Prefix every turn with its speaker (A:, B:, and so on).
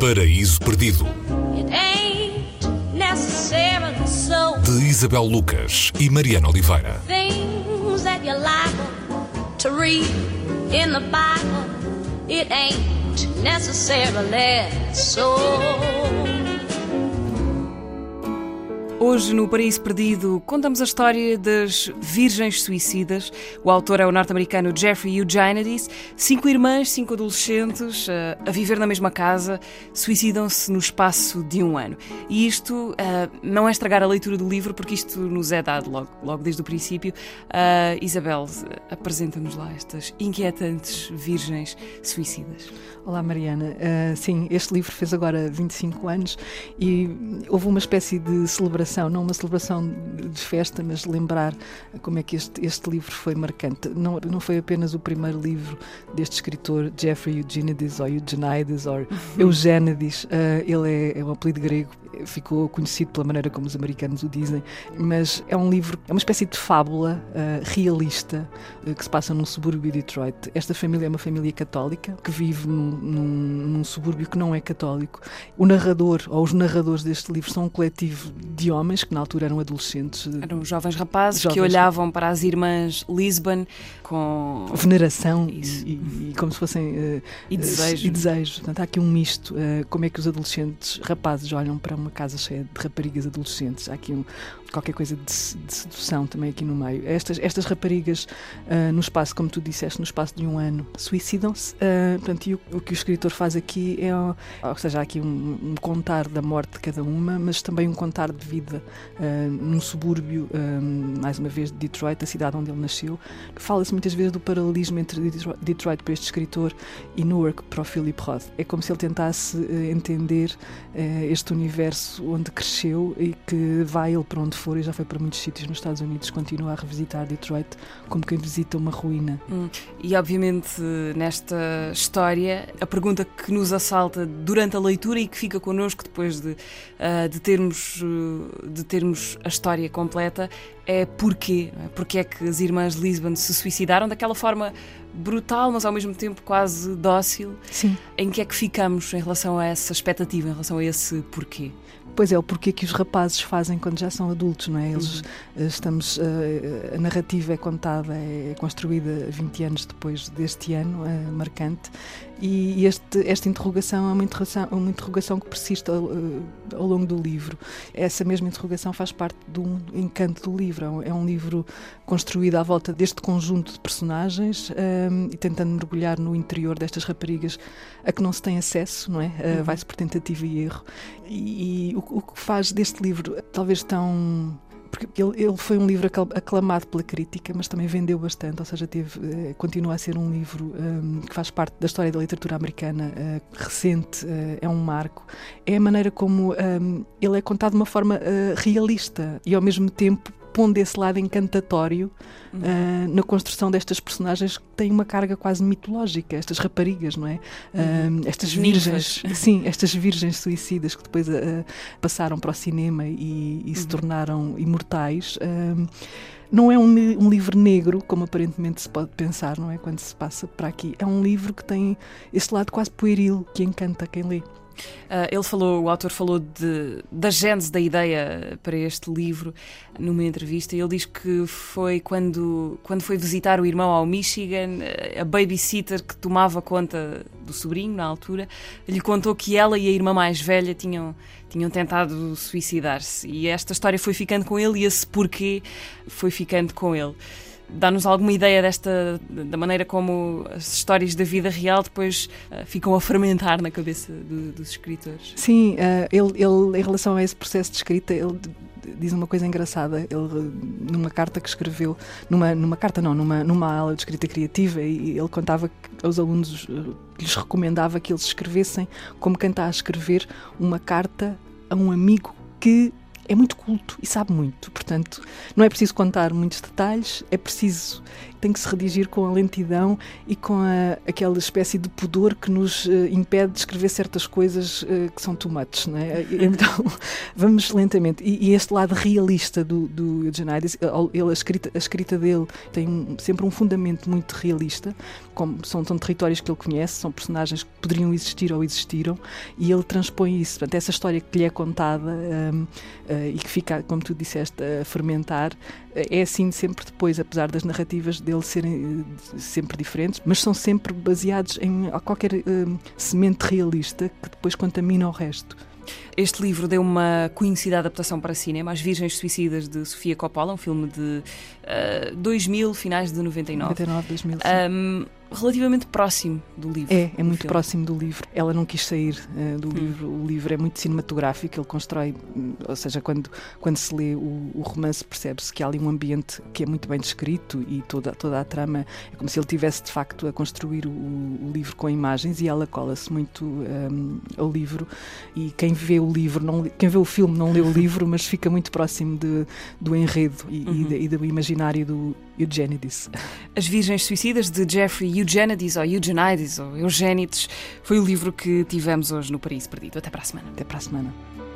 A: Paraíso Perdido,
B: It ain't necessarily so.
A: de Isabel Lucas e Mariana Oliveira.
B: Things that you're liable to read in the Bible, it ain't necessarily so.
C: Hoje, no Paraíso Perdido, contamos a história das Virgens Suicidas. O autor é o norte-americano Jeffrey Eugenides. 5 irmãs, 5 adolescentes, a viver na mesma casa, suicidam-se no espaço de um ano. E isto não é estragar a leitura do livro, porque isto nos é dado logo desde o princípio. Isabel, apresenta-nos lá estas inquietantes Virgens Suicidas.
D: Olá, Mariana. Sim, este livro fez agora 25 anos e houve uma espécie de celebração, não uma celebração de festa, mas lembrar como é que este livro foi marcante. Não foi apenas o primeiro livro deste escritor, Jeffrey Eugenides, ou Eugenides, ou Eugenides. Ele é um apelido grego, ficou conhecido pela maneira como os americanos o dizem, mas é um livro, é uma espécie de fábula realista que se passa num subúrbio de Detroit. Esta família é uma família católica que vive num subúrbio que não é católico. O narrador, ou os narradores deste livro, são um coletivo de homens que na altura eram adolescentes.
C: Eram jovens rapazes que olhavam para as irmãs Lisbon com
D: veneração e como se fossem
C: e
D: desejo. Portanto, há aqui um misto. Como é que os adolescentes rapazes olham para uma casa cheia de raparigas adolescentes? Há aqui qualquer coisa de sedução também aqui no meio. Estas raparigas, no espaço, como tu disseste, no espaço de um ano, suicidam-se. Portanto, e o que o escritor faz aqui ou seja, há aqui um contar da morte de cada uma, mas também um contar de vida num subúrbio, mais uma vez, de Detroit, a cidade onde ele nasceu. Fala-se muitas vezes do paralelismo entre Detroit para este escritor e Newark para o Philip Roth. É como se ele tentasse entender este universo onde cresceu e que vai ele para onde for, e já foi para muitos sítios nos Estados Unidos, continua a revisitar Detroit como quem visita uma ruína.
C: E obviamente nesta história a pergunta que nos assalta durante a leitura e que fica connosco depois de termos a história completa é porquê? Porquê é que as irmãs Lisbon se suicidaram daquela forma brutal, mas ao mesmo tempo quase dócil?
D: Sim. Em
C: que é que ficamos em relação a essa expectativa, em relação a esse porquê?
D: Pois é, o porquê que os rapazes fazem quando já são adultos, não é? A narrativa é contada, é construída 20 anos depois deste ano marcante, e esta interrogação é uma interrogação que persiste ao longo do livro. Essa mesma interrogação faz parte do encanto do livro. É um livro construído à volta deste conjunto de personagens e tentando mergulhar no interior destas raparigas a que não se tem acesso, não é? Vai-se por tentativa e erro. E o que faz deste livro talvez tão... Porque ele foi um livro aclamado pela crítica, mas também vendeu bastante, ou seja, continua a ser um livro que faz parte da história da literatura americana recente, é um marco. É a maneira como ele é contado de uma forma realista e ao mesmo tempo pondo esse lado encantatório na construção destas personagens que têm uma carga quase mitológica, estas raparigas, não é? Estas virgens, sim, estas virgens suicidas que depois passaram para o cinema e se tornaram imortais. Não é um livro negro, como aparentemente se pode pensar, não é? Quando se passa para aqui. É um livro que tem esse lado quase pueril que encanta quem lê.
C: O autor falou da gênese da ideia para este livro numa entrevista, e ele diz que foi quando foi visitar o irmão ao Michigan, a babysitter que tomava conta do sobrinho na altura lhe contou que ela e a irmã mais velha tinham tentado suicidar-se, e esta história foi ficando com ele e esse porquê foi ficando com ele. Dá-nos alguma ideia da maneira como as histórias da vida real depois ficam a fermentar na cabeça dos escritores?
D: Sim, ele em relação a esse processo de escrita, ele diz uma coisa engraçada. Ele, numa carta que escreveu, numa aula de escrita criativa, e ele contava aos alunos, lhes recomendava que eles escrevessem como quem está a escrever uma carta a um amigo que é muito culto e sabe muito. Portanto, não é preciso contar muitos detalhes, é preciso tem que se redigir com a lentidão e com aquela espécie de pudor que nos impede de escrever certas coisas que são too much, não é? Então, vamos lentamente. E este lado realista do Eugenides, a escrita dele tem sempre um fundamento muito realista, como são territórios que ele conhece, são personagens que poderiam existir ou existiram, e ele transpõe isso. Portanto, essa história que lhe é contada e que fica, como tu disseste, a fermentar, é assim sempre depois, apesar das narrativas dele serem sempre diferentes, mas são sempre baseados em qualquer semente realista que depois contamina o resto.
C: Este livro deu uma conhecida adaptação para cinema, As Virgens Suicidas, de Sofia Coppola, um filme de 2000, finais de 99.
D: 2000,
C: relativamente próximo do livro.
D: É muito próximo do livro. Ela não quis sair do livro. O livro é muito cinematográfico, ele constrói, ou seja, quando se lê o romance, percebe-se que há ali um ambiente que é muito bem descrito e toda a trama é como se ele tivesse de facto a construir o livro com imagens, e ela cola-se muito ao livro, e quem vê o filme não lê o livro, mas fica muito próximo do enredo e do imaginário do Eugenides.
C: As Virgens Suicidas, de Jeffrey Eugenides, ou Eugenides, ou Eugénides, foi o livro que tivemos hoje no Paraíso Perdido. Até para a semana.
D: Até para a semana.